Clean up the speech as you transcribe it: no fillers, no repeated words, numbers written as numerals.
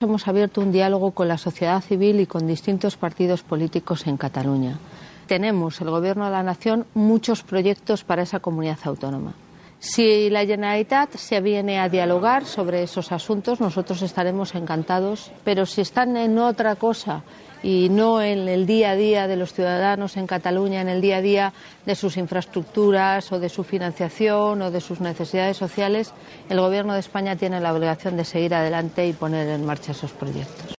Hemos abierto un diálogo con la sociedad civil y con distintos partidos políticos en Cataluña. Tenemos, el Gobierno de la Nación, muchos proyectos para esa comunidad autónoma. Si la Generalitat se viene a dialogar sobre esos asuntos, nosotros estaremos encantados, pero si están en otra cosa y no en el día a día de los ciudadanos en Cataluña, en el día a día de sus infraestructuras o de su financiación o de sus necesidades sociales, el Gobierno de España tiene la obligación de seguir adelante y poner en marcha esos proyectos.